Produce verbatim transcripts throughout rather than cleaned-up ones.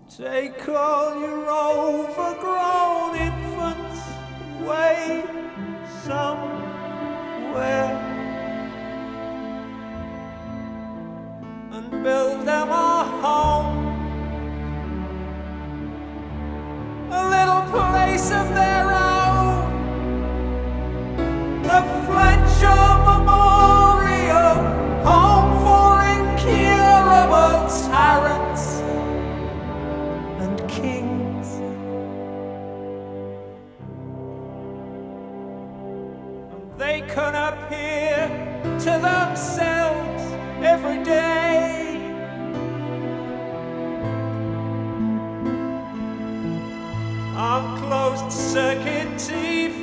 Take all your overgrown infants away somewhere and build them a home, a little place of their own, the Fletcher Memorial Home for Incurable Tyrants and Kings. And they can appear to themselves every day on closed circuit T V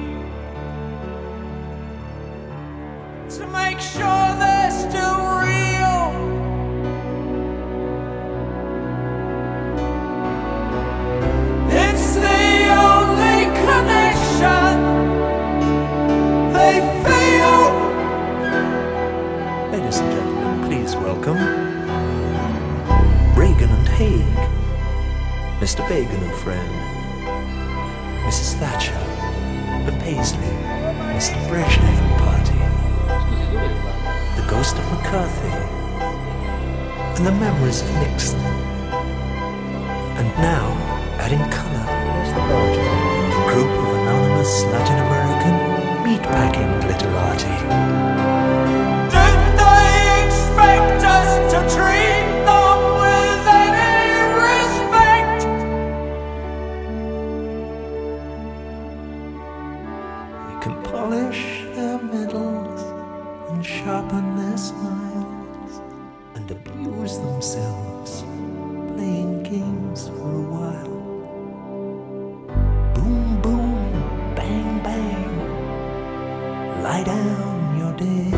to make sure they're still real. It's the only connection they feel. Ladies and gentlemen, please welcome Reagan and Haig, Mister Bagan and friend, Missus Thatcher and Paisley, Mister Brezhnev and party, the ghost of McCarthy, and the memories of Nixon. And now, adding colour, is the Belgian, a group of anonymous Latin American meatpacking glitterati. Did they expect us to treat them with any respect? They can polish their medals and sharpen their smiles and abuse themselves playing games for a while. Boom, boom, bang, bang, lie down, you're dead.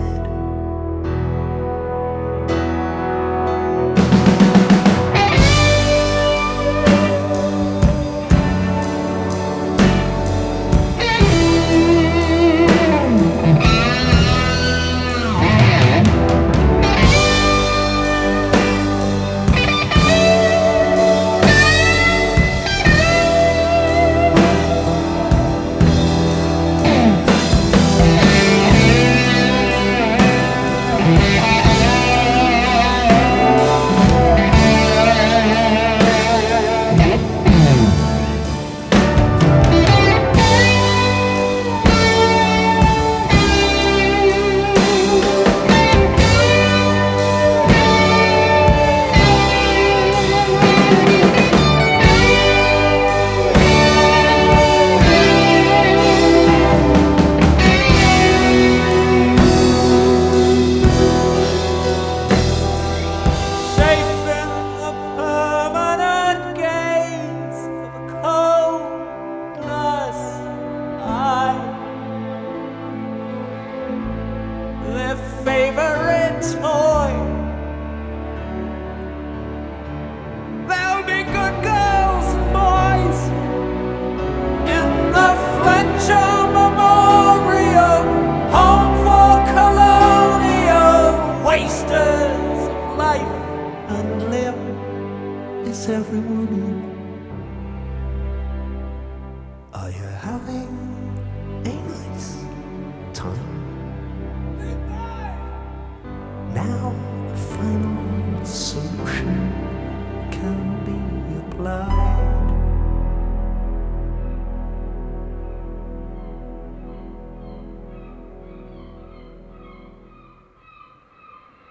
Safe in the permanent gaze of a cold glass eye, their favorite toy. They'll be good girls and boys in the Fletcher Memorial Home for Colonial Wasters of life and limb. Is everyone in? Are you having a nice time? Now the final solution can be applied.